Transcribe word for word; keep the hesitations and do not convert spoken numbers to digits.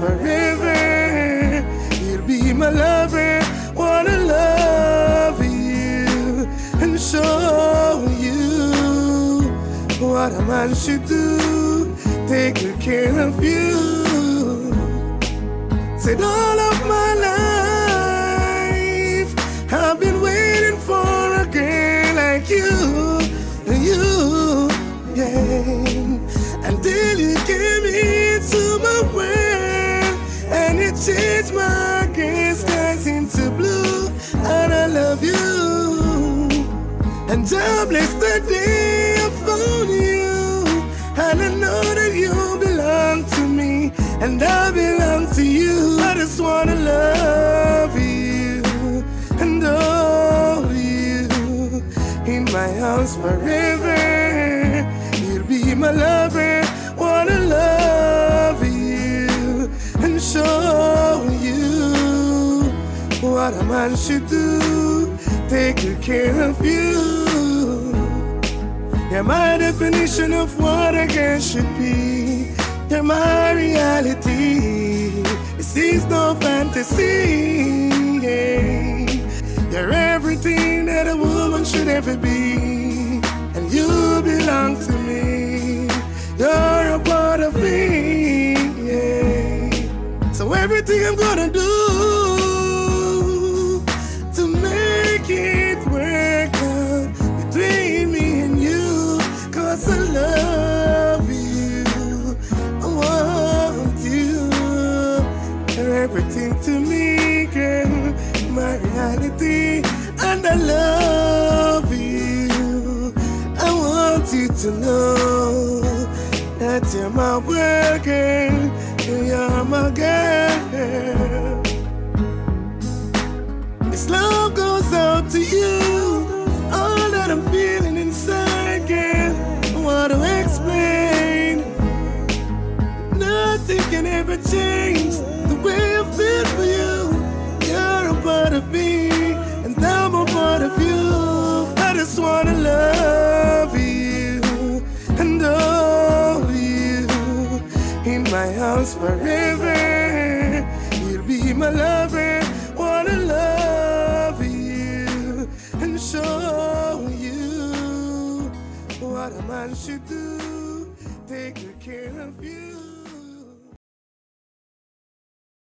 forever. You'll be my lover. Wanna love you and show you what a man should do. Take good care of you. Said all of my life I've been waiting for a girl like you, you, yeah. Until you came into my world and you changed my gray skies into blue. And I love you. And I bless the day I found you. And I know that you belong to me, and I belong to you. I just wanna love you and hold you in my house forever. You'll be my lover. Wanna love you and show you what a man should do. Take good care of you. You're my definition of what a girl should be. You're my reality. This is no fantasy. Yeah. You're everything that a woman should ever be, and you belong to me. You're a part of me. Yeah. So everything I'm gonna do to make it work out between me and you, 'cause I love you. I want you. You're everything to me, girl. My reality, and I love you. I want you to know that you're my world, girl. You're my girl. This love goes out to you. All that I'm feeling inside, girl, I want to explain. Nothing can ever change the way I feel for you. You're a part of me, and I'm a part of you. I just wanna love you and hold you in my house forever. You'll be my lover. Wanna love you and show you what a man should do. Take good care of you.